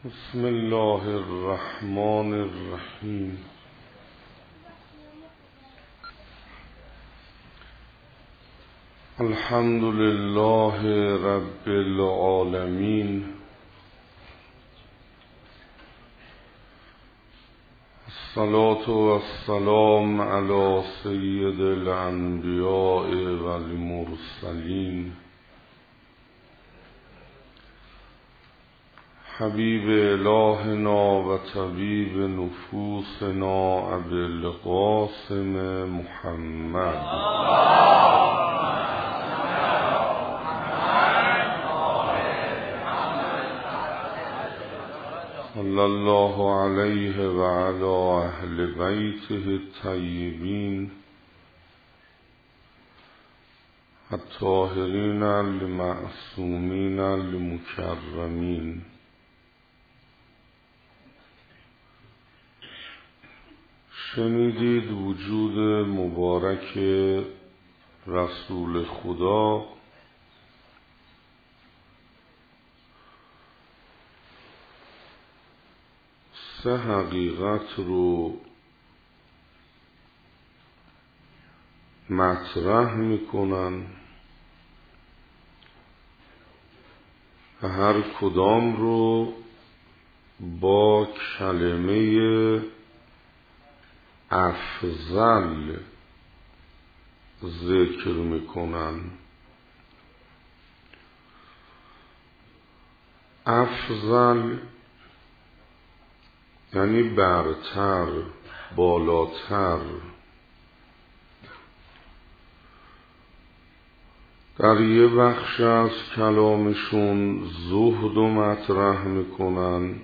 بسم الله الرحمن الرحیم. الحمد لله رب العالمین. الصلاة والسلام علی سید الانبیاء والمرسلین حبیب الهنا و طبیب نفوسنا ابی القاسم محمد صلی الله علیه و علی اهل بیته الطیبین الطاهرین المعصومین المکرمین. شنیدید وجود مبارک رسول خدا سه حقیقت رو مطرح میکنن و هر کدام رو با کلمه افضل ذکر میکنن. افضل یعنی برتر، بالاتر. در یه بخش از کلامشون زهد رو مطرح میکنن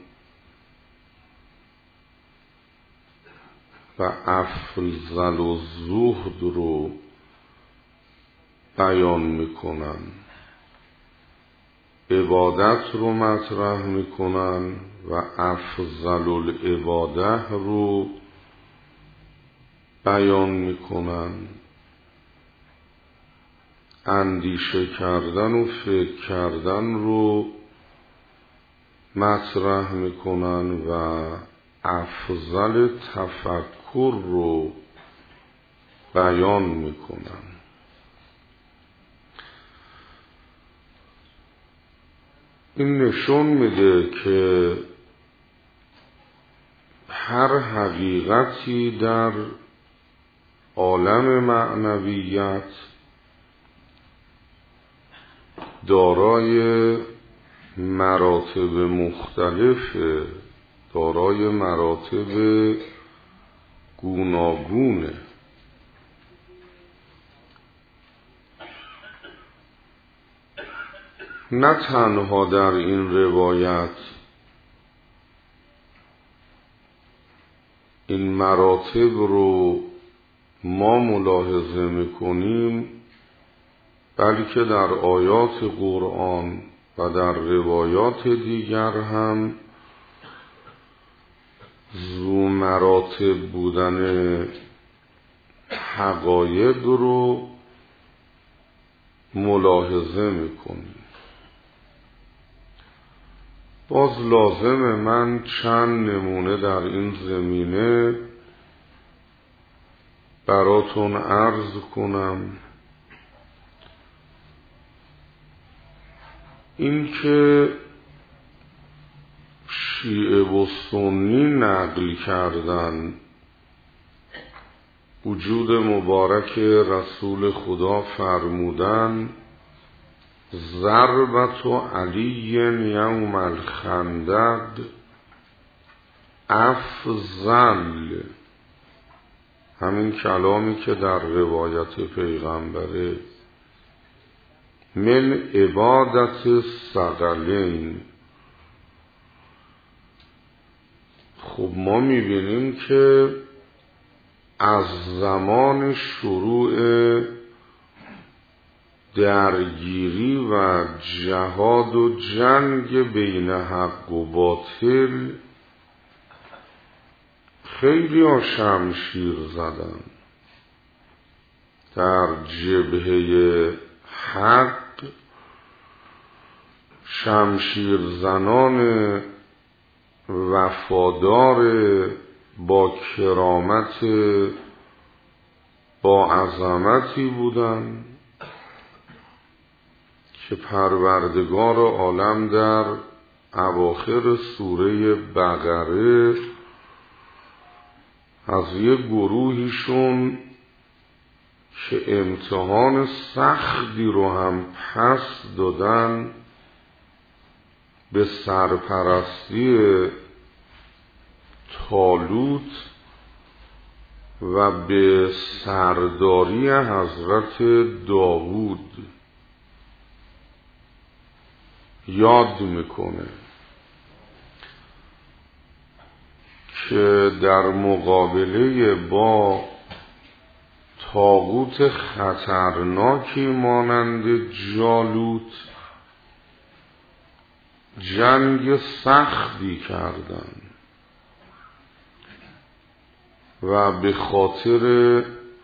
و افضل و زهد رو بیان میکنن. عبادت رو مطرح میکنن و افضل العباده رو بیان میکنن. اندیشه کردن و فکر کردن رو مطرح میکنن و افضل تفکر رو بیان میکنن. این نشون میده که هر حقیقتی در عالم معنویت دارای مراتب مختلفه، دارای مراتب گوناگونه. نه تنها در این روایت این مراتب رو ما ملاحظه میکنیم، بلکه در آیات قرآن و در روایات دیگر هم ذو مراتب بودن حقایق رو ملاحظه میکنیم. باز لازمه من چند نمونه در این زمینه براتون عرض کنم. این که شیعه و سنی نقل کردن وجود مبارک رسول خدا فرمودن ضربت علی یوم الخندق افضل، همین کلامی که در روایت پیغمبره، من عبادت ثقلین. خب ما میبینیم که از زمان شروع درگیری و جهاد و جنگ بین حق و باطل خیلی ها شمشیر زدن. در جبهه حق شمشیر زنان وفادار، با کرامت، با عظمتی بودن که پروردگار عالم در اواخر سوره بقره از یک گروهیشون که امتحان سختی رو هم پس دادن به سرپرستی طالوت و به سرداری حضرت داوود یاد میکنه که در مقابله با طاغوت خطرناکی مانند جالوت جنگ سختی کردن و به خاطر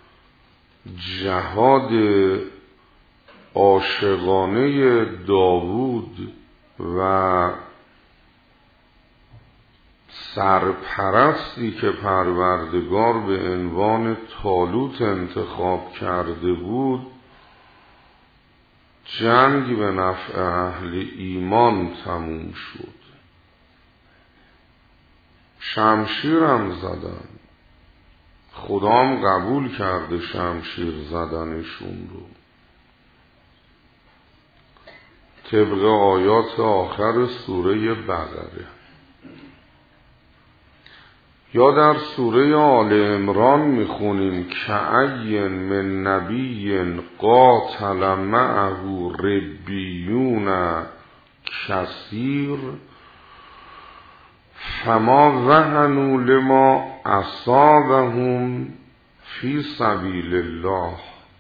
جهاد عاشقانه داوود و سرپرستی که پروردگار به عنوان طالوت انتخاب کرده بود، جنگ به نفع اهل ایمان تموم شد. شمشیرم زدن، خدام قبول کرده شمشیر زدنشون رو، طبق آیات آخر سوره بقره. یا در سوره آل عمران میخونیم کأی من نبی قاتل معه ربیون کثیر فما وهنوا لما اصابهم فی سبیل الله.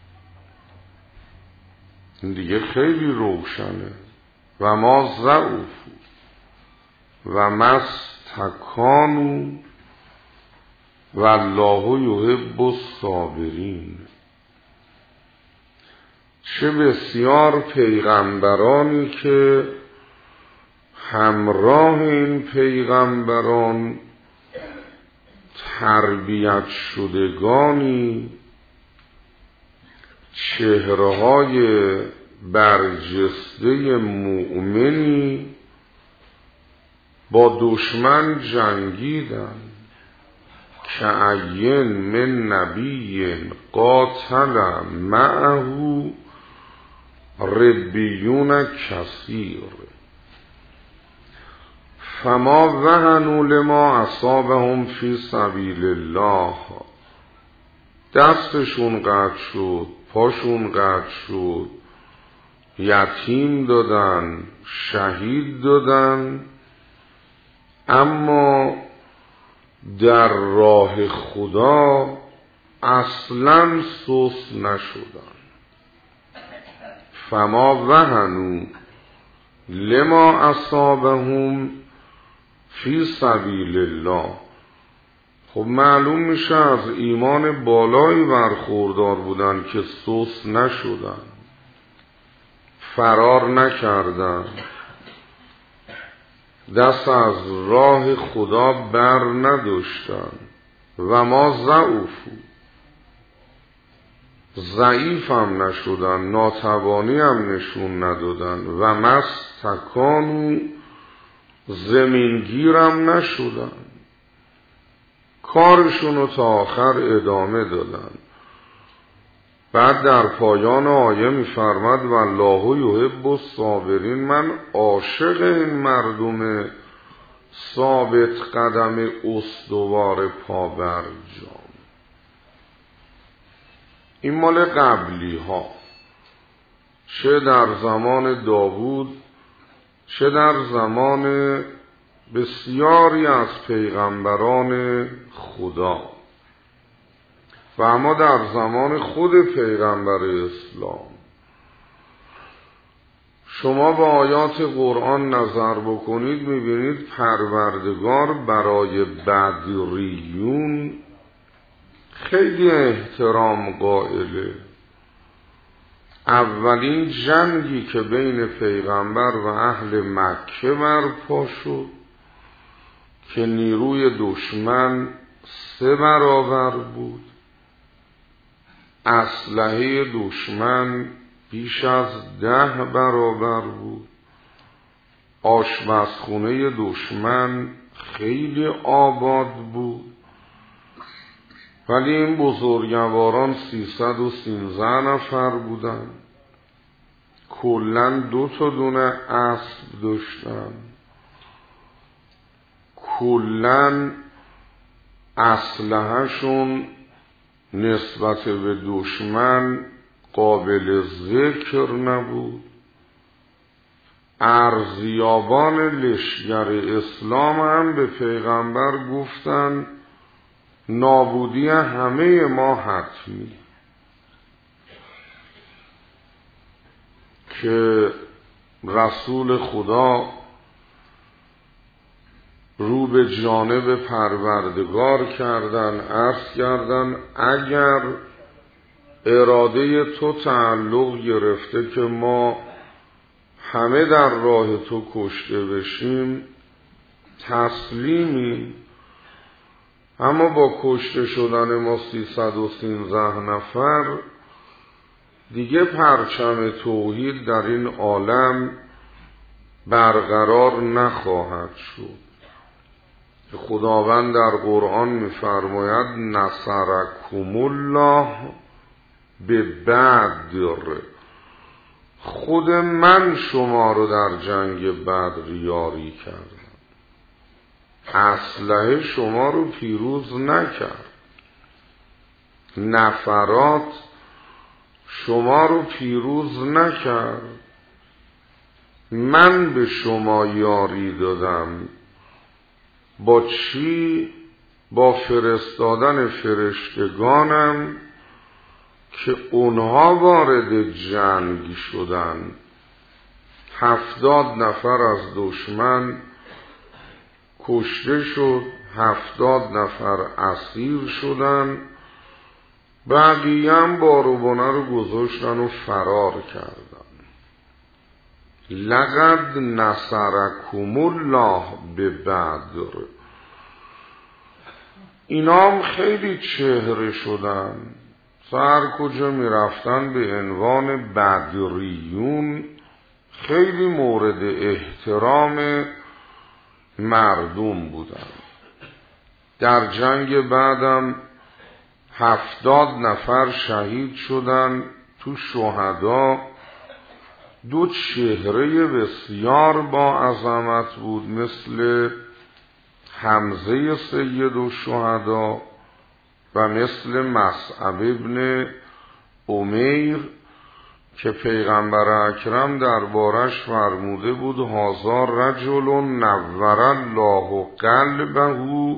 این دیگه خیلی روشنه. و ما ضعفوا و ما استکانوا والله یحب الصابرین. چه بسیار پیغمبرانی که همراه این پیغمبران تربیت شدگانی، چهره‌های برجسته مؤمنی با دشمن جنگیدن. کأین من نبی قاتل معه ربیون کثیر فما وهنوا لما اصابهم فی سبیل الله. دستشون قطع شد، پاشون قطع شد، یتیم دادن، شهید دادن، اما در راه خدا اصلا سست نشدن. فما وهنوا لما اصابهم فی سبیل الله. خب معلوم میشه از ایمان بالایی برخوردار بودن که سست نشدن، فرار نکردن، دست از راه خدا بر نداشتن. و ما ضعفوا، ضعیف هم نشدن، ناتوانی هم نشون ندادن. و ما استکانوا، زمینگیرم نشدن، کارشون رو تا آخر ادامه دادن. بعد در پایان آیه می‌فرماد والله یحب الصابرین. من عاشق این مردم ثابت قدم استوار پابرجام. این مال قبلی ها، چه در زمان داوود چه در زمان بسیاری از پیغمبران خدا. و اما در زمان خود پیغمبر اسلام شما با آیات قرآن نظر بکنید، میبینید پروردگار برای بدریون خیلی احترام قائله. اولین جنگی که بین پیغمبر و اهل مکه برپا شد که نیروی دشمن 3 برابر بود، اسلحه دشمن بیش از 10 برابر بود، آشپزخونه دشمن خیلی آباد بود، ولی این بزرگواران 313 نفر بودن. کلن 2 دونه اسب داشتن. کلن اسلحه‌شون نسبت به دشمن قابل ذکر نبود. ارزیابان لشکر اسلام هم به پیغمبر گفتن نابودی همه ما حتمی، که رسول خدا رو به جانب پروردگار کردن، عرض کردن اگر اراده تو تعلق گرفته که ما همه در راه تو کشته بشیم تسلیمی، اما با کشته شدن ما 313 نفر دیگه پرچم توحید در این عالم برقرار نخواهد شد. خداوند در قرآن می‌فرماید نصرکم الله به بدر، خود من شما رو در جنگ بدر یاری کردم، اسلحه شما رو پیروز نکرد، نفرات شما رو پیروز نکرد، من به شما یاری دادم. با چی؟ با فرستادن فرشتگانم که اونها وارد جنگ شدن. 70 نفر از دشمن کشته شد، 70 نفر اسیر شدن، بقیه هم باروبانه رو گذاشتن و فرار کردن. لقد نصرکم الله به بدر. اینا هم خیلی چهره شدن، سر کجا می رفتن به عنوان بدریون خیلی مورد احترام مردم بودن. در جنگ بعدم 70 نفر شهید شدن. تو شهدا 2 چهره بسیار با عظمت بود، مثل حمزه سید الشهدا و مثل مصعب ابن عمیر که پیغمبر اکرم دربارش فرموده بود هذا رجل نور الله قلبه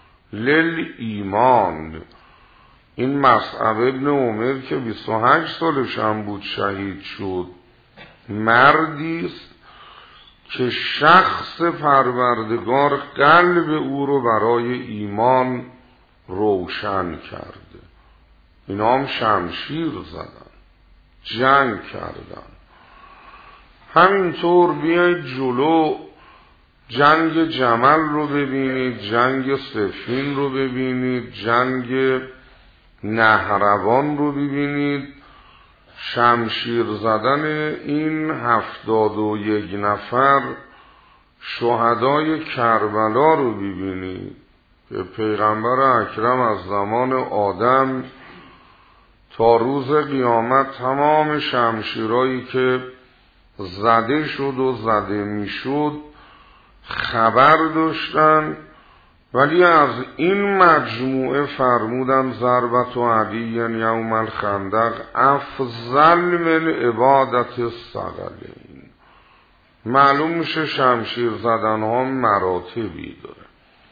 للایمان. این مصعب ابن عمیر که 28 سالش هم بود شهید شد، مردی است که شخص پروردگار قلب او رو برای ایمان روشن کرده. اینا هم شمشیر زدن، جنگ کردن. همینطور بیایید جلو، جنگ جمل رو ببینید، جنگ صفین رو ببینید، جنگ نهروان رو ببینید، شمشیر زدن این 71 نفر شهدای کربلا رو ببینید که پیغمبر اکرم از زمان آدم تا روز قیامت تمام شمشیرهایی که زده شد و زده میشد خبر داشتن، ولی از این مجموعه فرمودن ضربت و علی یوم الخندق افضل من عبادت الثقلین. معلوم میشه شمشیر زدن ها مراتبی داره،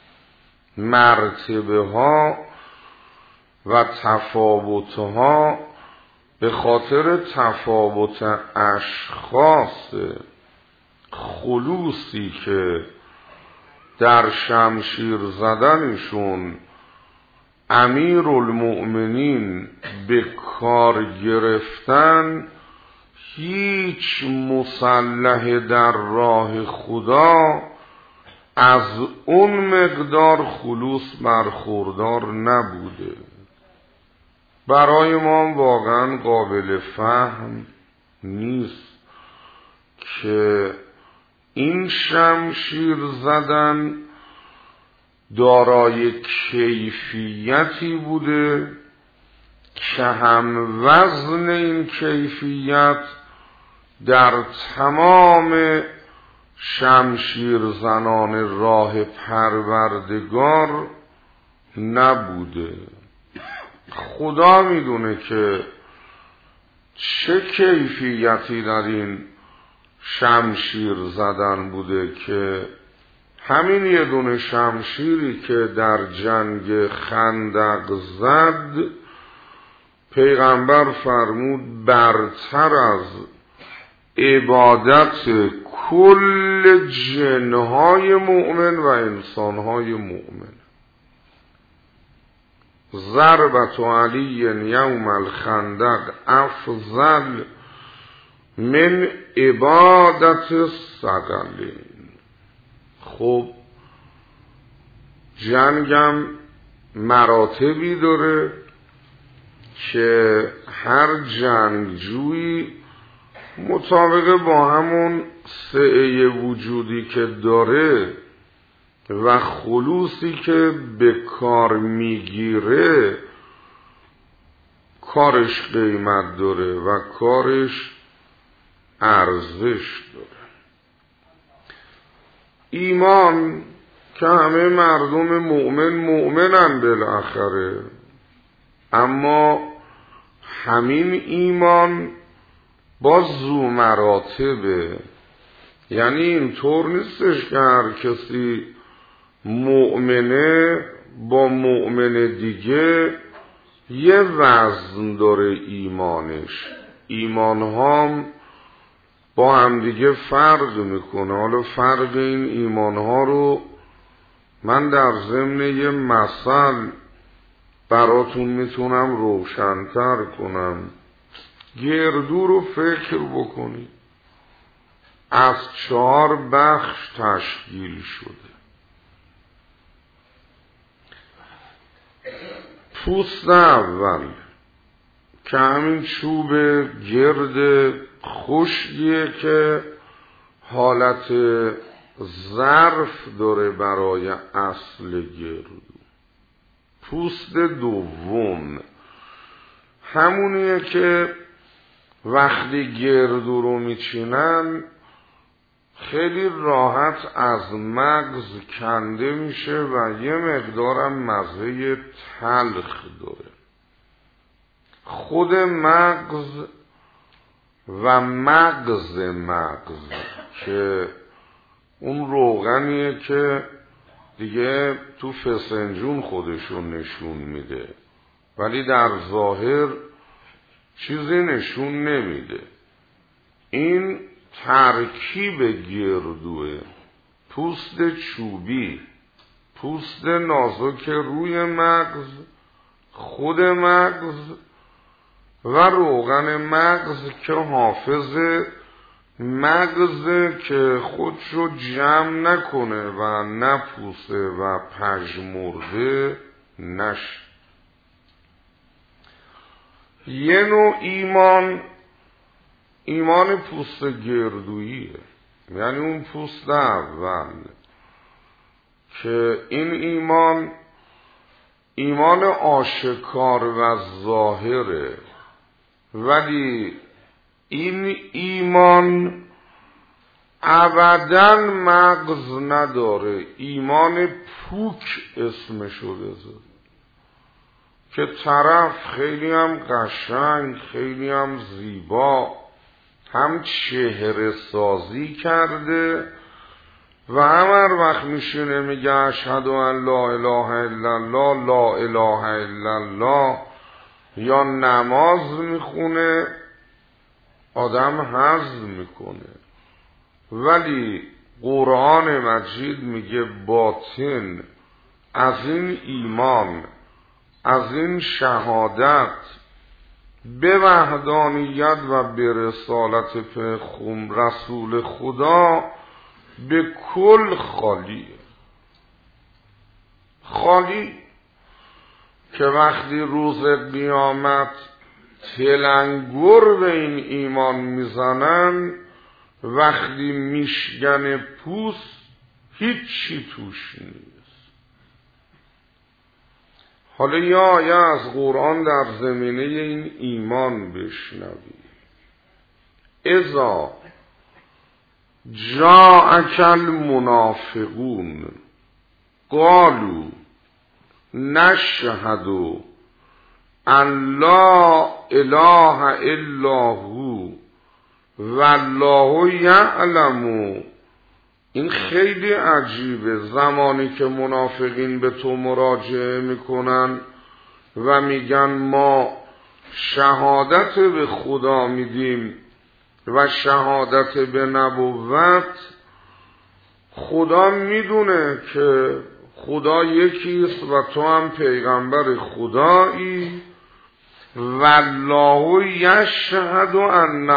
مرتبه ها و تفاوت ها به خاطر تفاوت اشخاص، خلوصی که در شمشیر زدنشون امیر المؤمنین به کار گرفتن، هیچ مسلح در راه خدا از اون مقدار خلوص برخوردار نبوده. برای ما واقعا قابل فهم نیست که این شمشیر زدن دارای کیفیتی بوده که هم وزن این کیفیت در تمام شمشیر زنان راه پروردگار نبوده. خدا میدونه که چه کیفیتی در این شمشیر زدن بوده که همین یه دونه شمشیری که در جنگ خندق زد، پیغمبر فرمود برتر از عبادت کل جنهای مؤمن و انسانهای مؤمن. ضربت علی یوم الخندق افضل من عبادت الثقلین. خب جنگم مراتبی داره که هر جنگجویی مطابق با همون سعه وجودی که داره و خلوصی که به کار میگیره کارش قیمت داره و کارش ارزش داره. ایمان که همه مردم مؤمنن بالاخره، اما همین ایمان باز ذو مراتبه. یعنی اینطور نیستش که هر کسی مؤمنه با مؤمن دیگه یه وزن داره ایمانش. ایمانهام با هم دیگه فرق میکنه. حالا فرق این ایمانها رو من در ضمن یه مثل براتون میتونم روشن‌تر کنم. گردو رو فکر بکنید، از 4 بخش تشکیل شده. پوست اول که همین چوب گرد خشکیه که حالت ظرف داره برای اصل گردو. پوست دوم همونیه که وقتی گردو رو میچینن خیلی راحت از مغز کنده میشه و یه مقدارم مزه تلخ داره. خود مغز و مغز که اون روغنیه که دیگه تو فسنجون خودشون نشون میده ولی در ظاهر چیزی نشون نمیده. این ترکیب گردوه، پوست چوبی، پوست نازک روی مغز، خود مغز و روغن مغز که حافظ مغز که خودشو جمع نکنه و نپوسه و پژمرده نشه. یه نوع ایمان پوست گردوییه، یعنی اون پوست اول که این ایمان آشکار و ظاهره، ولی این ایمان ابداً مغز نداره. ایمان پوک اسمشو بذار که طرف خیلی هم قشنگ، خیلی هم زیبا، هم چهره سازی کرده و هم هر وقت میشونه میگه اشهد ان لا اله الا الله، لا اله الا الله، یا نماز میخونه، آدم هضم میکنه. ولی قرآن مجید میگه باطن از این ایمان، از این شهادت به وحدانیت و به رسالت رسول خدا به کل خالیه. خالی که وقتی روز قیامت تلنگر به این ایمان میزنن، وقتی میشگن پوست هیچی توش نیست. حالا یا از قرآن در زمینه این ایمان بشنوی. اذا جاءک المنافقون قالوا نشهد ان لا اله الا هو والله یعلم. این خیلی عجیبه. زمانی که منافقین به تو مراجعه میکنن و میگن ما شهادت به خدا میدیم و شهادت به نبوت، خدا میدونه که خدا یکیست و تو هم پیغمبر خدایی. والله یشهد ان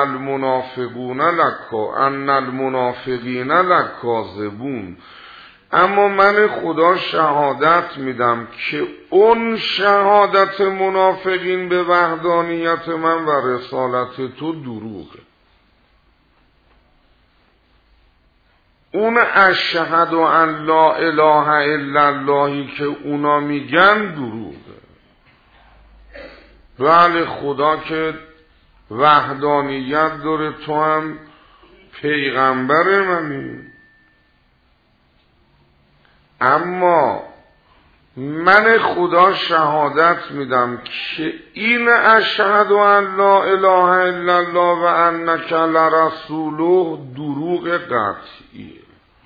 المنافقین لکاذبون. اما من خدا شهادت میدم که اون شهادت منافقین به وحدانیت من و رسالت تو دروغه. اون اشهد ان لا اله الا اللهی که اونا میگن دروغه. ولی خدا که وحدانیت داره، تو هم پیغمبر منی. اما من خدا شهادت میدم که این اشهد ان لا اله الا الله و انک لرسوله دروغ قطعیه،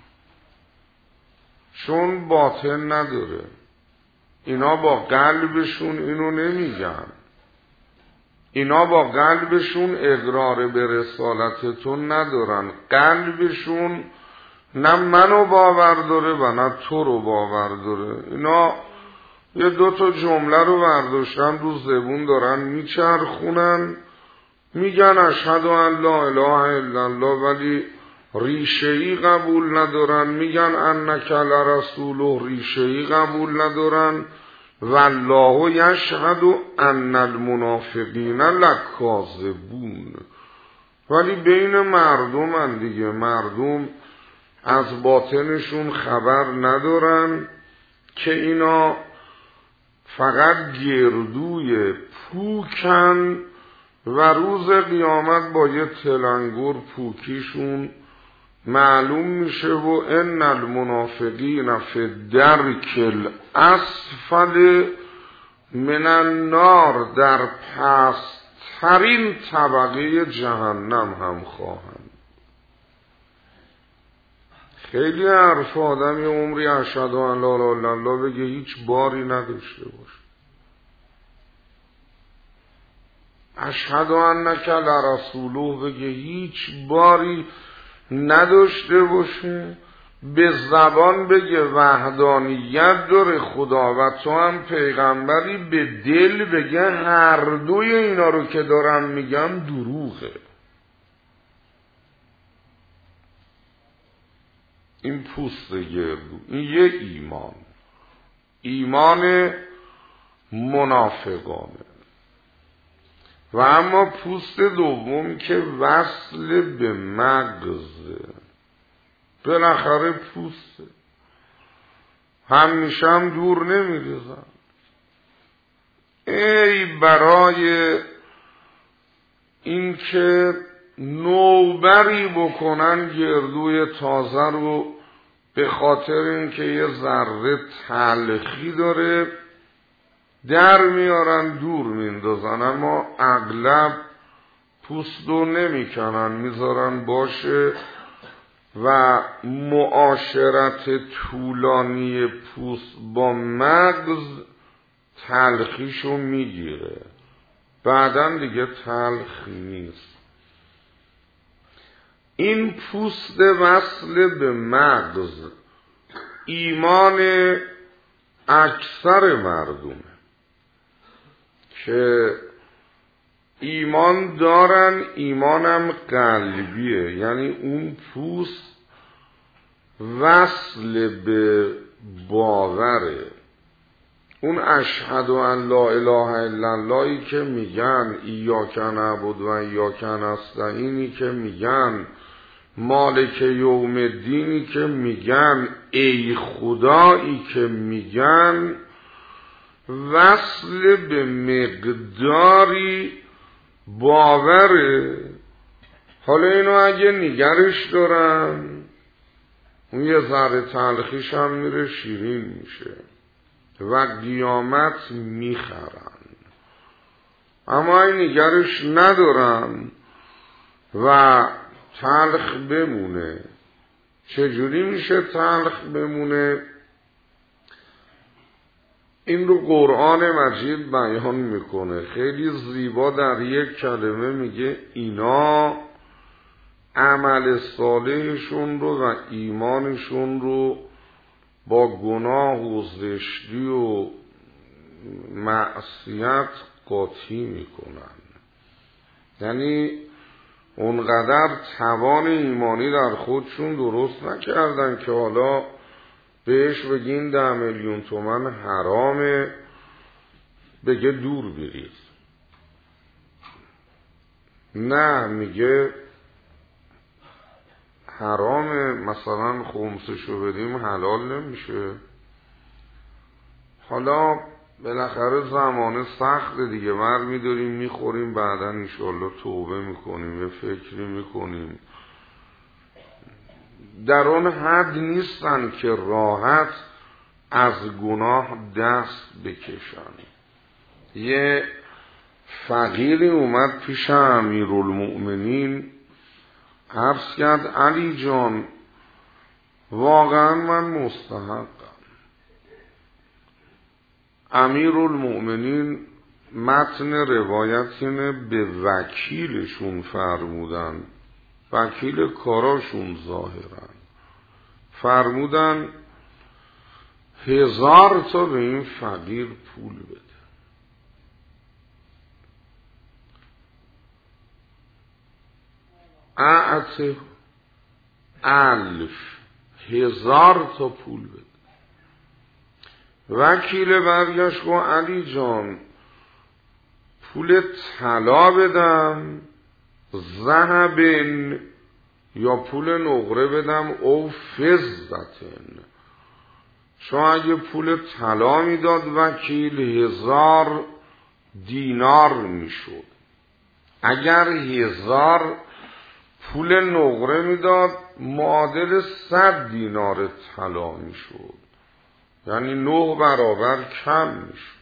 چون باطن نداره. اینا با قلبشون اینو نمیگن، اینا با قلبشون اقرار به رسالتتون ندارن. قلبشون نه منو باور داره و نه تو رو باور داره. اینا یه دو تا جمله رو برداشتن رو زبون دارن میچرخونن، میگن اشهد ان لا اله الا الله، ولی ریشه‌ای قبول ندارن. میگن انک لرسوله، ریشه‌ای قبول ندارن. والله یشهد ان المنافقین لکاذبون. ولی بین مردمن دیگه، مردم از باطنشون خبر ندارن که اینا فقط گردوی پوکن و روز قیامت با یه تلنگر پوکیشون معلوم میشه. و ان المنافقین فی الدرک الاسفل من النار، در پست‌ترین طبقه جهنم هم خواهند. خیلی حرف آدم یه عمری اشهد ان لا اله الا الله بگه هیچ باری نداشته باشه. اشهد انک لرسوله بگه هیچ باری نداشته باشه. به زبان بگه وحدانیت داره خدا و تو هم پیغمبری، به دل بگه هر دوی اینا رو که دارم میگم دروغه. این پوست گردو، این یه ایمان منافقانه. و اما پوست دوم که وصل به مغزه، بالاخره پوسته، همیشه هم دور نمیریزن. ای برای این که نوبری بکنن گردوی تازه رو، به خاطر اینکه یه ذره تلخی داره در میارن دور میندازن، اما اغلب پوست رو نمیکنن، میذارن باشه و معاشرت طولانی پوست با مغز تلخیشو میگیره، بعدن دیگه تلخ نیست. این پوست وصل به مغز ایمان اکثر مردمه که ایمان دارن، ایمانم قلبیه، یعنی اون پوست وصل به باوره. اون اشهد ان لا اله الا اللهی که میگن، ایاک نعبد و ایاک نستعینی که میگن، مالک یوم الدینی که میگن، ای خدایی که میگن، وصل به مقداری باوره. حالا اینو اگه نگرش دارن، اون یه ذره تلخیش هم میره شیرین میشه و قیامت میخرن. اما این نگرش ندارن و تلخ بمونه. چجوری میشه تلخ بمونه؟ این رو قرآن مجید بیان میکنه خیلی زیبا. در یک کلمه میگه اینا عمل صالحشون رو و ایمانشون رو با گناه و زشتی و معصیت قاطی میکنن. یعنی اونقدر توان ایمانی در خودشون درست نکردن که حالا بهش بگین 10 میلیون تومن حرامه، بگه دور برید. نه، میگه حرامه، مثلا خمسشو بدیم حلال نمیشه. حالا بالاخره زمانه سخت دیگه، برمی‌داریم میخوریم، بعدا انشالله توبه میکنیم، یه فکری میکنیم. در اون حد نیستن که راحت از گناه دست بکشن. یه فقیری اومد پیش امیرالمؤمنین، عرض کرد علی جان واقعا من مستحقم. امیرالمؤمنین متن روایت اینه به وکیلشون فرمودن، وکیل کاراشون ظاهرا، فرمودن 1000 تا به این فقیر پول بده. اعطه 1000 تا پول بده. وکیل برگشت گفت علی جان پول طلا بدم، ذهب یا پول نقره بدم، او فضتن. چون اگه پول طلا میداد وکیل 1000 دینار میشد، اگر 1000 پول نقره میداد معادل 100 دینار طلا میشد، یعنی 9 برابر کم میشد.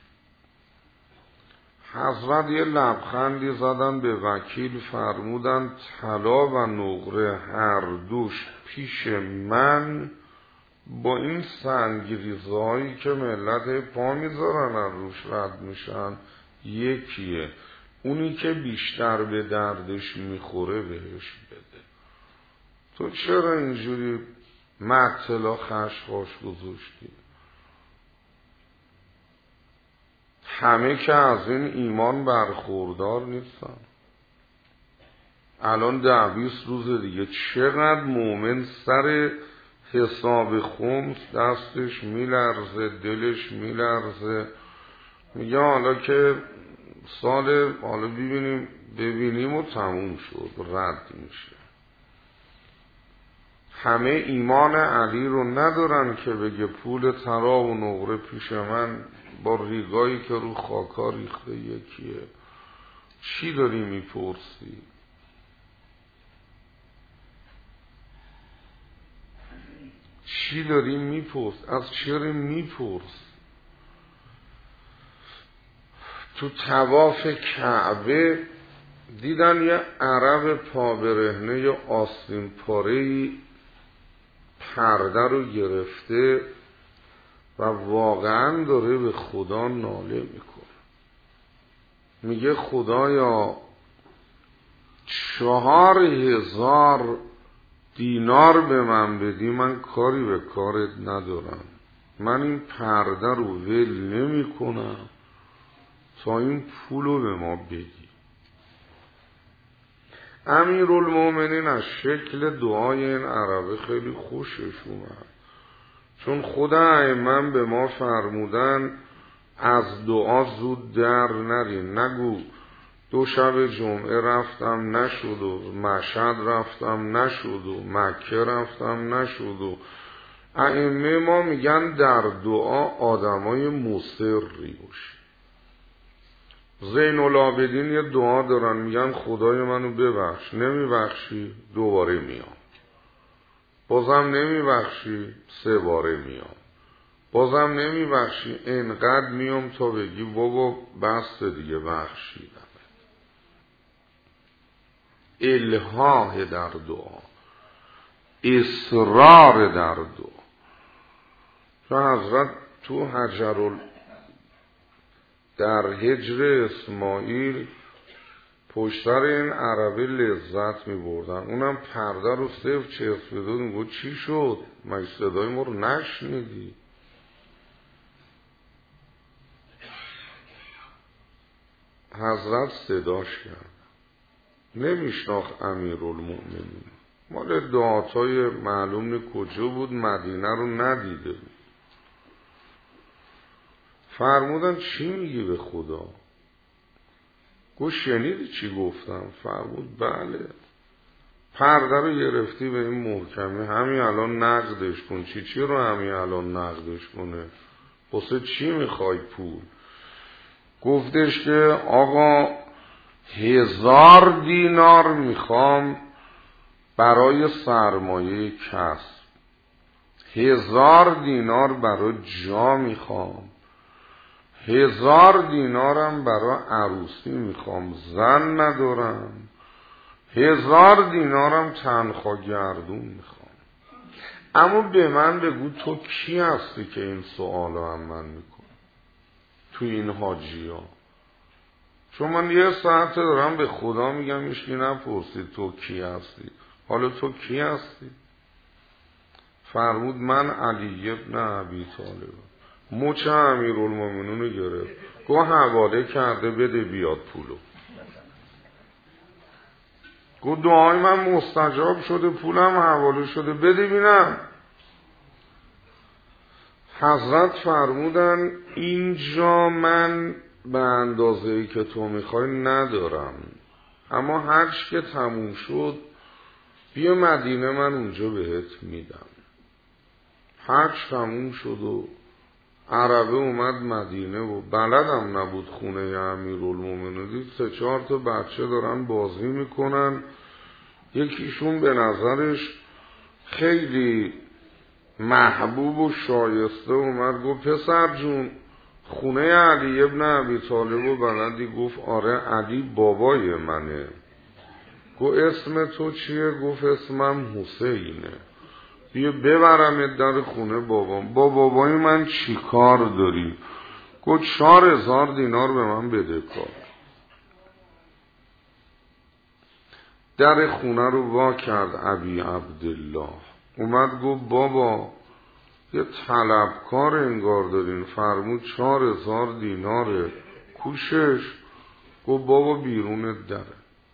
حضرت یه لبخندی زدن به وکیل، فرمودن طلا و نقره هر دوش پیش من با این سنگریزهایی که ملت پا میذارن از روش رد میشن یکیه. اونی که بیشتر به دردش میخوره بهش بده. تو چرا اینجوری مطلا خشخاش گذاشتی؟ همه که از این ایمان برخوردار نیستن. الان 10-20 روز دیگه چقدر مومن سر حساب خمس دستش میلرزه، دلش میلرزه، میگه حالا که سال حالا ببینیم و تموم شد، رد میشه. همه ایمان علی رو ندارن که بگه پول طلا و نقره پیش من با ریگایی که رو خاکا ریخته یکیه. چی داری میپرسی؟ چی داری میپرس؟ از چرا میپرس؟ تو طواف کعبه دیدن یه عرب پا برهنه یا آستین پاره‌ای پرده رو گرفته و واقعا داره به خدا ناله میکنه. میگه خدایا 4000 دینار به من بدی، من کاری به کارت ندارم، من این پرده رو ول نمی کنم تا این پولو به ما بدی. امیرالمؤمنین از شکل دعای این عربه خیلی خوشش اومد، چون خدا ائمه به ما فرمودن از دعا زود در نرین. نگو 2 شب جمعه رفتم نشد و مشهد رفتم نشد و مکه رفتم نشد و ائمه ما میگن در دعا آدمای مصری باشی. زین العابدین یه دعا دارن میگن خدای منو ببخش، نمیبخشی دوباره میام، بازم نمیبخشی 3 باره میام، بازم نمیبخشی انقدر میام تا بگی بابا بس دیگه بخشیدم. الحاح در دعا، اصرار در دعا. چون حضرت تو در هجر اسماعیل پشتر این عربه لذت می بردن، اونم پرده رو صرف چسبیده بود. میگو چی شد؟ مگه صدای ما رو نشنیدی؟ حضرت صداش کرد، نمیشناخت امیرالمؤمنین، مال دعاتای معلوم کجا بود، مدینه رو ندیده بود. فرمودن چی میگی به خدا؟ گفت شنیدی چی گفتم؟ فرمود بله. پرده رو گرفتی به این محکمی، همین الان نقدش کن. چی رو همین الان نقدش کنه؟ واسه چی میخوای پول؟ گفتش که آقا 1000 دینار میخوام برای سرمایه کسب، 1000 دینار برای جا میخوام، 1000 دینارم برای عروسی میخوام، زن ندارم، 1000 دینارم تنخواه گردون میخوام. اما به من بگو تو کی هستی که این سوالو هم من میکنی تو این حاجی ها؟ چون من 1 ساعت دارم به خدا میگم ایشکی نپرسید تو کی هستی، حالا تو کی هستی؟ فرمود من علی ابن ابی طالب. مچ امیرالمومنین رو گرفت، گفت حواله کرده بده بیاد پولو. گفت دعای من مستجاب شده، پولم حواله شده، بده بینم. حضرت فرمودن اینجا من به اندازه‌ای که تو میخوای ندارم، اما حج که تموم شد بیا مدینه، من اونجا بهت میدم. حج تموم شد و عربه اومد مدینه و بلدم نبود خونه امیرالمومنین، دید 3-4 تا بچه دارن بازی میکنن. یکیشون به نظرش خیلی محبوب و شایسته اومد گفت پسر جون خونه علی ابن ابی طالب و بلدی؟ گفت آره علی بابای منه. گفت اسم تو چیه؟ گفت اسمم حسینه. بیا ببرم در خونه بابام. با بابای من چی کار داری؟ گفت 4000 دینار به من بده کار. در خونه رو وا کرد ابی عبدالله، اومد گفت بابا یه طلبکار انگار دارین. فرمود 4000 دیناره، کوشش. گفت بابا بیرون دره.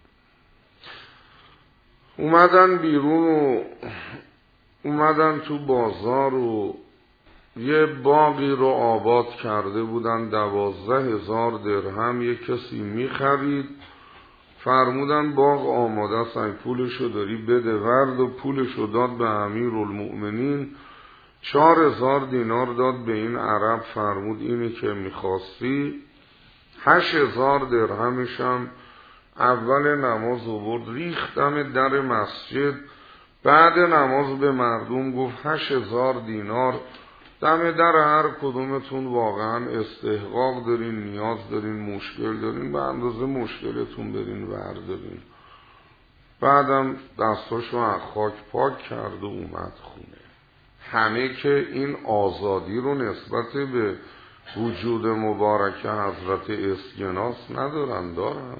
اومدن بیرون و اومدن تو بازار و یه باغی رو آباد کرده بودن، 12000 درهم یه کسی میخرید. فرمودن باغ آماده است، پولشو داری بده. ورد و پولشو داد به امیرالمؤمنین، 4000 دینار داد به این عرب. فرمود اینی که میخواستی. 8000 درهمشم اول نماز آورد ریختم در مسجد. بعد نماز به مردم گفت 8000 دینار دم در هر کدومتون واقعا استحقاق دارین، نیاز دارین، مشکل دارین، به اندازه مشکلتون برین وردارین. بعدم دستاشو از خاک پاک کرد و اومد خونه. همه که این آزادی رو نسبت به وجود مبارک حضرت اسکناس ندارن، دارن.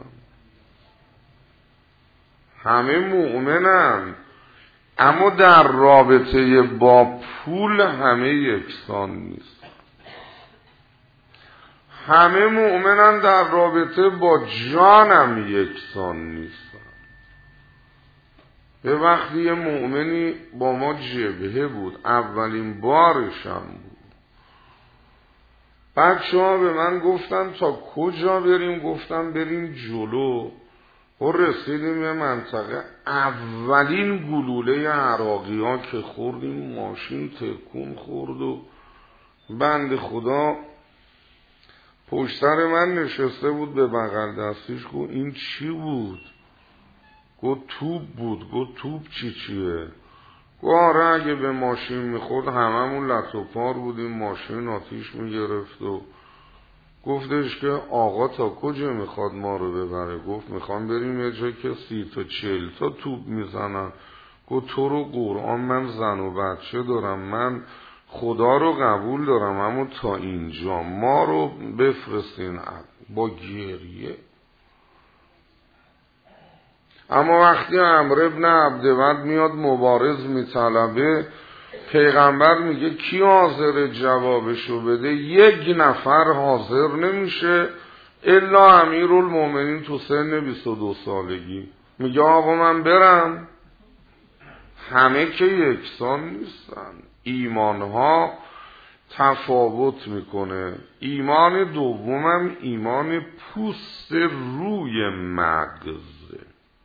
همه مؤمنن، اما در رابطه با پول همه یکسان نیست. همه مؤمنن، در رابطه با جانم یکسان نیستن. به وقتی یه مؤمنی با ما جبهه بود، اولین بارشم بود، بچه‌ها به من گفتن تا کجا بریم؟ گفتم بریم جلو. و رسیدیم یه منطقه، اولین گلوله عراقی ها که خوردیم ماشین تکون خورد و بند خدا پشت سر من نشسته بود، به بغل دستیش گفت این چی بود؟ گفت توپ بود. گفت توپ چیه؟ گفت آره اگه به ماشین میخورد هممون لط و پار بودیم، ماشین آتیش میگرفت. و گفتش که آقا تا کجا میخواد ما رو ببره؟ گفت میخوام بریم یه جایی که 30 تا 40 تا توپ میزنن. گفت تو رو قرآن من زن و بچه دارم، من خدا رو قبول دارم، اما تا اینجا ما رو بفرستین. با گریه. اما وقتی عمرو ابن عبدود میاد مبارز میطلبه، پیغمبر میگه کی حاضر جوابشو بده؟ یک نفر حاضر نمیشه الا امیرالمومنین تو سن 22 سالگی. میگه آقا من برم؟ همه که یکسان نیستن، ایمانها تفاوت میکنه. ایمان دومم ایمان پوست روی مغزه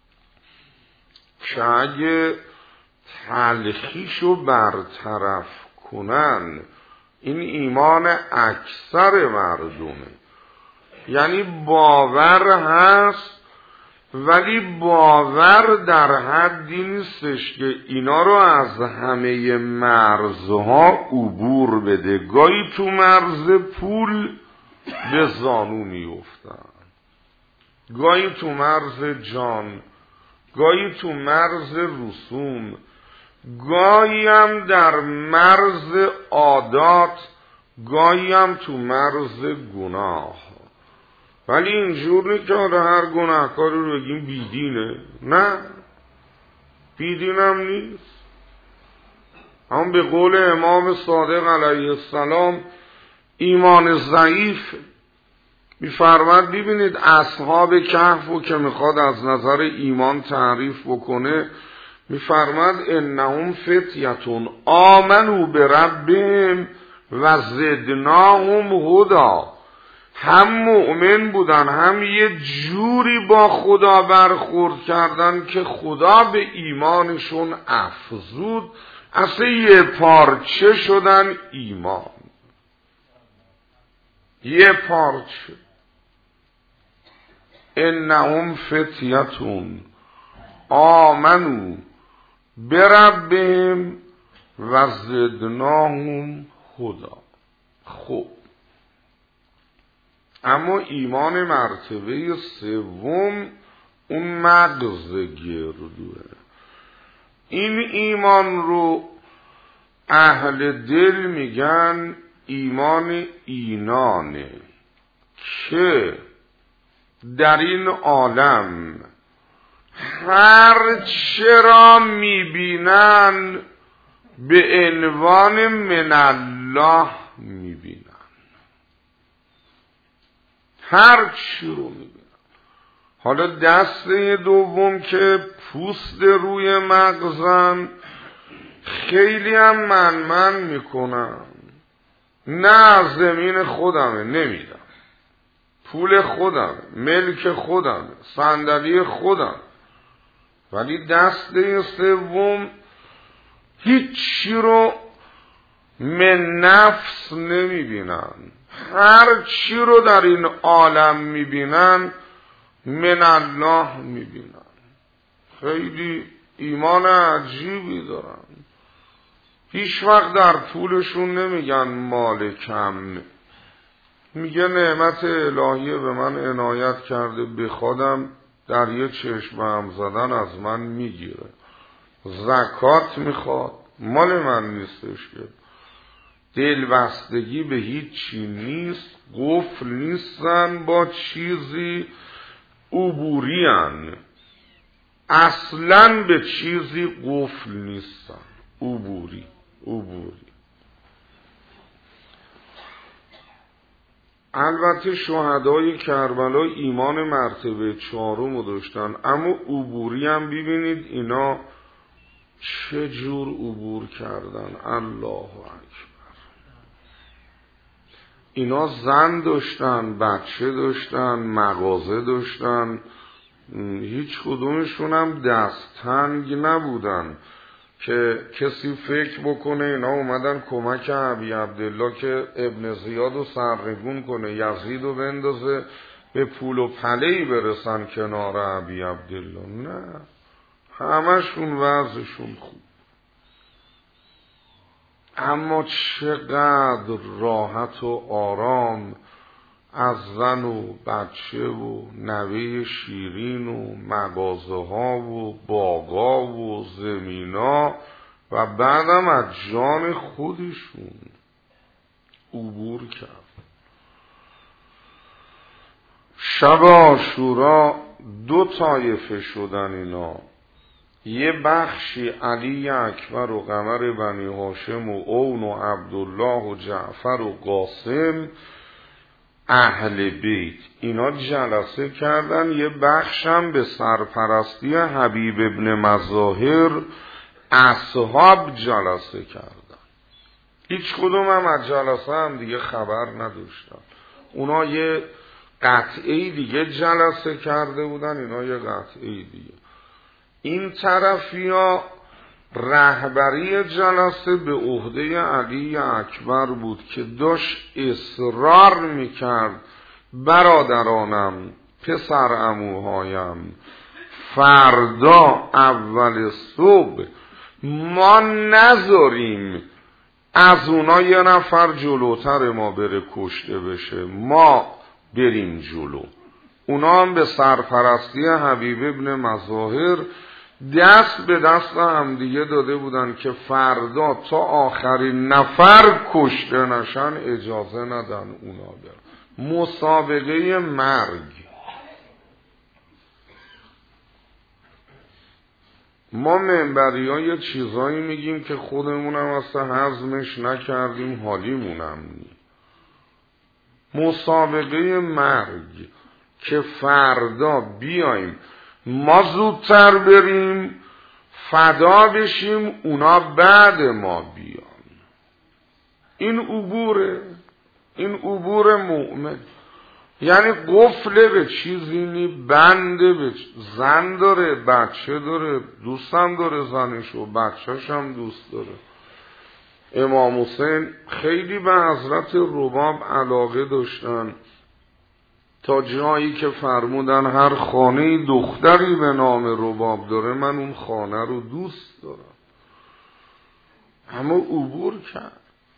که اگه تلخیشو برطرف کنن، این ایمان اکثر مردمه. یعنی باور هست ولی باور در حدی نیستش که اینا رو از همه مرزها عبور بده. گاهی تو مرز پول به زانو میافتن، گاهی تو مرز جان، گاهی تو مرز رسوم، گاهی هم در مرز عادات، گاهی هم تو مرز گناه. ولی اینجور نیست که هر گناهکاری رو بگیم بیدینه. نه، بیدین هم نیست. هم به قول امام صادق علیه السلام ایمان ضعیف. میفرماد ببینید اصحاب کهف رو که میخواد از نظر ایمان تعریف بکنه، میفرماد انهم فتیتون آمنوا بربهم و زدناهم هدی. هم مؤمن بودن، هم یه جوری با خدا برخورد کردن که خدا به ایمانشون افزود، اصلا یه پارچه شدن ایمان، یه پارچه. انهم فتیتون آمنوا بربهم و زدناهم هدی. خب اما ایمان مرتبه سوم اون مغز گردوه. این ایمان رو اهل دل میگن ایمان اینانه که در این عالم هر چرا میبینن به عنوان من الله میبینن، هر چی رو میبینن. حالا دسته دوم که پوست روی مغزن، خیلی هم من میکنن، نه زمین خودمه نمیدم، پول خودم، ملک خودم، صندلی خودم. ولی دسته سوم هیچی رو من نفس نمیبینن، هر چی رو در این عالم میبینن من الله میبینن. خیلی ایمان عجیبی دارن. هیچ وقت در پولشون نمیگن مال کم، میگه نعمت الهی به من عنایت کرده، بخوادم در یه چشم هم زدن از من میگیره. زکات میخواد، مال من نیستش که. دلبستگی به هیچی نیست، قفل نیستن با چیزی، عبوری هن. اصلا به چیزی قفل نیستن، عبوری. البته شهدای کربلا ایمان مرتبه 4 داشتن، اما عبوری هم ببینید اینا چه جور عبور کردن. الله اکبر. اینا زن داشتن، بچه داشتن، مغازه داشتن، هیچ کدومشون هم دستتنگ نبودن که کسی فکر بکنه اینا اومدن کمک ابی عبدالله که ابن زیاد رو سرنگون کنه، یزید رو بندازه به پول و پله‌ای برسن کنار ابی عبدالله. نه، همشون وضعشون خوب. اما چقدر راحت و آرام از زن و بچه و نوه شیرین و مغازه ها و باغا و زمینا و بعدم از جان خودشون عبور کرد. شب عاشورا 2 طایفه شدن اینا، یه بخشی علی اکبر و قمر بنی هاشم و اون و عبدالله و جعفر و قاسم اهل بیت، اینا جلسه کردن. یه بخشم به سرپرستی حبیب ابن مظاهر اصحاب جلسه کردن. هیچ کدوم هم از جلسه هم دیگه خبر نداشتن. اونا یه قطعه دیگه جلسه کرده بودن، اینا یه قطعه دیگه. این طرفی ها رهبری جلسه به عهده علی اکبر بود که داشت اصرار میکرد برادرانم، پسر عموهایم، فردا اول صبح ما نذاریم از اونا یه نفر جلوتر ما بره کشته بشه، ما بریم جلو. اونا هم به سرپرستی حبیب ابن مظاهر دست به دست هم دیگه داده بودن که فردا تا آخرین نفر کشته نشن اجازه ندن اونا برن. مسابقه مرگ. ما منبری ها یه چیزایی میگیم که خودمونم اصلا هضمش نکردیم، حالیمونم نی. مسابقه مرگ که فردا بیایم ما زودتر بریم فدا بشیم، اونا بعد ما بیان. این عبوره، این عبور مؤمن. یعنی قفله به چیزی نی، بنده به زن داره، بچه داره، دوستم داره زنشو، بچهش هم دوست داره. امام حسین خیلی به حضرت رباب علاقه داشتن، تا جایی که فرمودن هر خانه دختری به نام رباب داره من اون خانه رو دوست دارم. اما عبور کرد.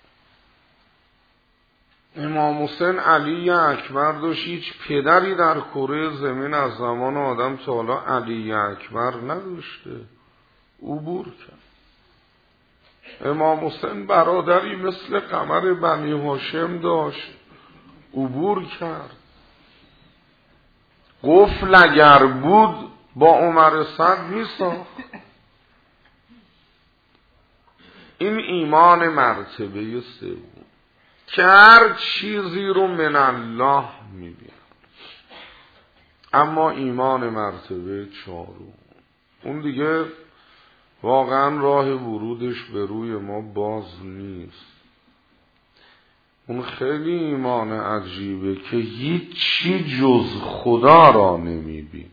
امام حسین علی اکبر داشت. هیچ پدری در کره زمین از زمان آدم تا حالا علی اکبر نداشته. عبور کرد. امام حسین برادری مثل قمر بنی هاشم داشت. عبور کرد. قفل اگر بود با عمر صد می ساخت. این ایمان مرتبه سوم که هر چیزی رو من الله می بینن. اما ایمان مرتبه 4 اون دیگه واقعا راه ورودش به روی ما باز نیست. اون خیلی ایمان عجیبه که هیچی جز خدا را نمیبینه.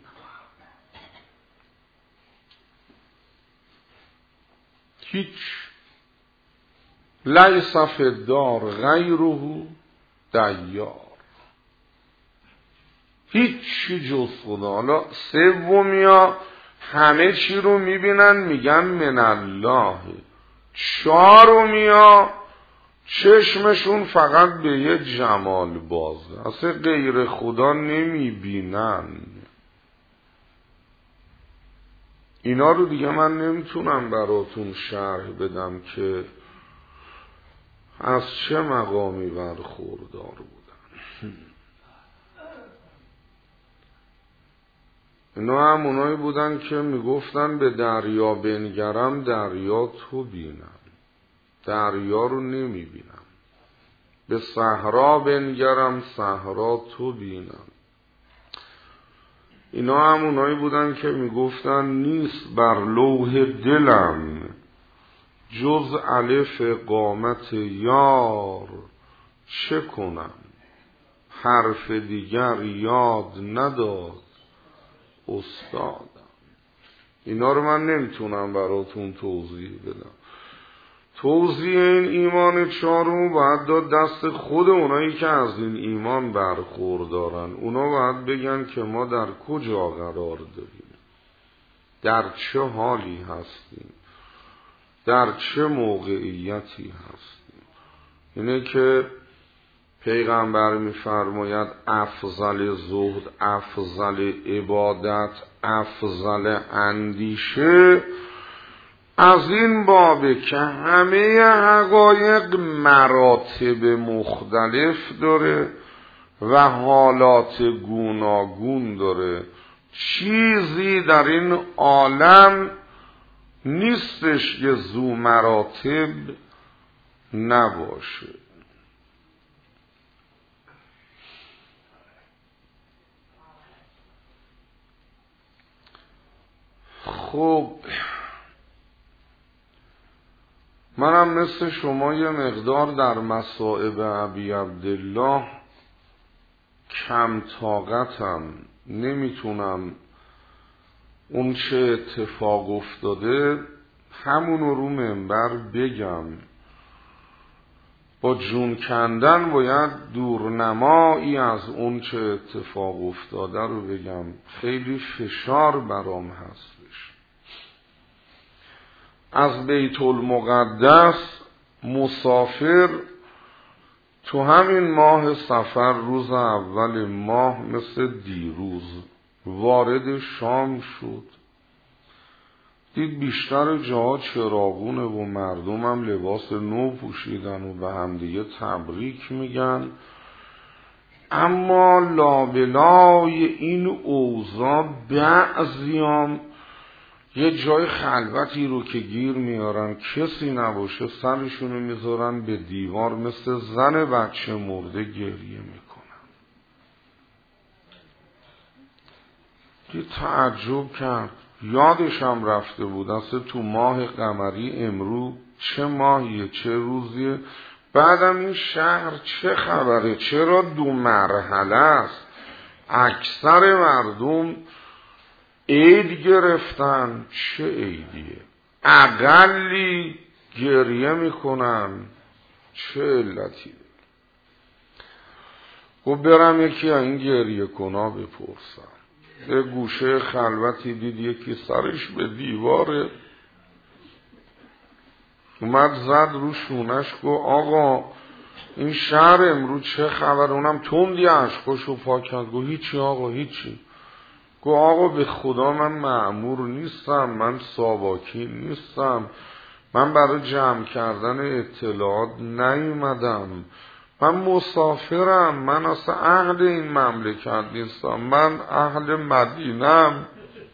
هیچ. لیس فی الدار غیره دیار. هیچی جز خدا. حالا سومیا همه چی رو میبینن میگن من الله. 4میا چشمشون فقط به یه جمال بازه، اصلا غیر خدا نمیبینن. اینا رو دیگه من نمیتونم براتون شرح بدم که از چه مقامی برخوردار بودن. اینا هم اونایی بودن که میگفتن به دریا بنگرم دریا تو بینم، دریا رو نمیبینم. به صحرا بنگرم صحرا تو بینم. اینا هم اونایی بودن که میگفتن نیست بر لوح دلم جز الف قامت یار، چه کنم؟ حرف دیگر یاد نداد استادم. اینا رو من نمیتونم براتون توضیح بدم. توضیح این ایمان چهارم باید داد دست خود اونایی که از این ایمان برخوردارن. اونا باید بگن که ما در کجا قرار داریم، در چه حالی هستیم، در چه موقعیتی هستیم. اینه که پیغمبر می‌فرماید افضل زهد، افضل عبادت، افضل اندیشه از این بابه که همه حقایق مراتب مختلف داره و حالات گوناگون داره. چیزی در این عالم نیستش که ذو مراتب نباشه. خب منم مثل شما یه مقدار در مصائب ابی عبدالله کم طاقتم، نمیتونم اون چه اتفاق افتاده همونو رو منبر بگم. با جون کندن باید دورنمایی از اون چه اتفاق افتاده رو بگم. خیلی فشار برام هستش. از بیت المقدس مسافر تو همین ماه صفر روز اول ماه مثل دیروز وارد شام شد. دید بیشتر جاها چراغونه و مردم هم لباس نو پوشیدن و به همدیگه تبریک میگن. اما لابلای این اوضاع بعضیام یه جای خلوتی رو که گیر میارن کسی نباشه سرشونو میذارن به دیوار مثل زن بچه مرده گریه میکنن. یه تعجب کرد، یادشم رفته بود اصلا تو ماه قمری امرو چه ماهیه چه روزیه. بعدم این شهر چه خبره، چرا 2 مرحله است؟ اکثر مردم عید گرفتن، چه عیدیه؟ اقلی گریه میکنن، چه علتی؟ خب برم یکی این گریه کنا بپرسم. یه گوشه خلوتی دید یکی سرش به دیواره، اومد زد رو شونش گو آقا این شهر امروز چه خبر؟ اونم تندی اشکاشو پاک کرد گو هیچی آقا هیچی. گو آقا به خدا من مأمور نیستم، من ساواکی نیستم، من برای جمع کردن اطلاعات نیومدم، من مسافرم، من اصلا اهل این مملکت نیستم، من اهل مدینم،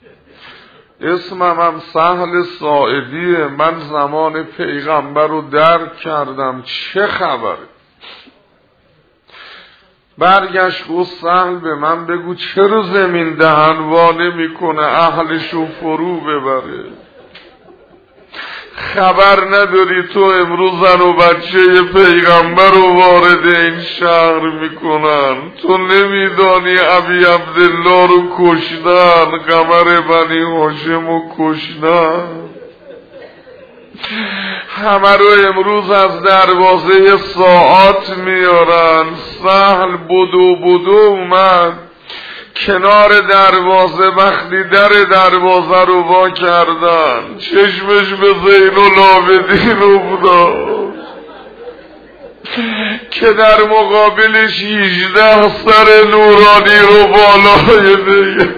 اسمم هم سهل ساعدیه، من زمان پیغمبر رو درک کردم، چه خبره؟ برگشت گفت سهل به من بگو چرا زمین دهنوانه میکنه اهلشو فرو ببره؟ خبر نداری تو امروز زن و بچه پیغمبر رو وارد این شهر میکنن؟ تو نمیدانی ابی عبدالله رو کشتن، قمر بنی هاشم رو کشتن، همه رو امروز از دروازه ساعات میارن. سهل بدو اومد کنار دروازه، وقتی در دروازه رو وا کردن چشمش به زین العابدین افتاد که در مقابلش 18 سر نورانی رو بالای دیگه.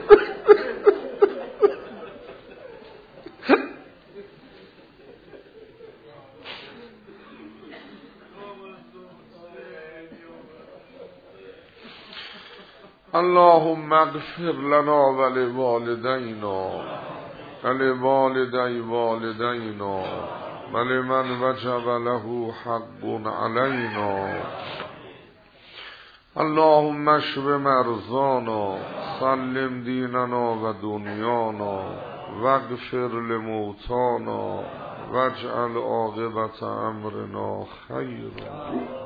اللهم اغفر لنا ولوالدینا ولوالدی والدینا ولمن وجب له حق علینا. اللهم اشف مرضانا سلم دیننا و دنیانا واغفر لموتانا واجعل عاقبت امرنا خیرا.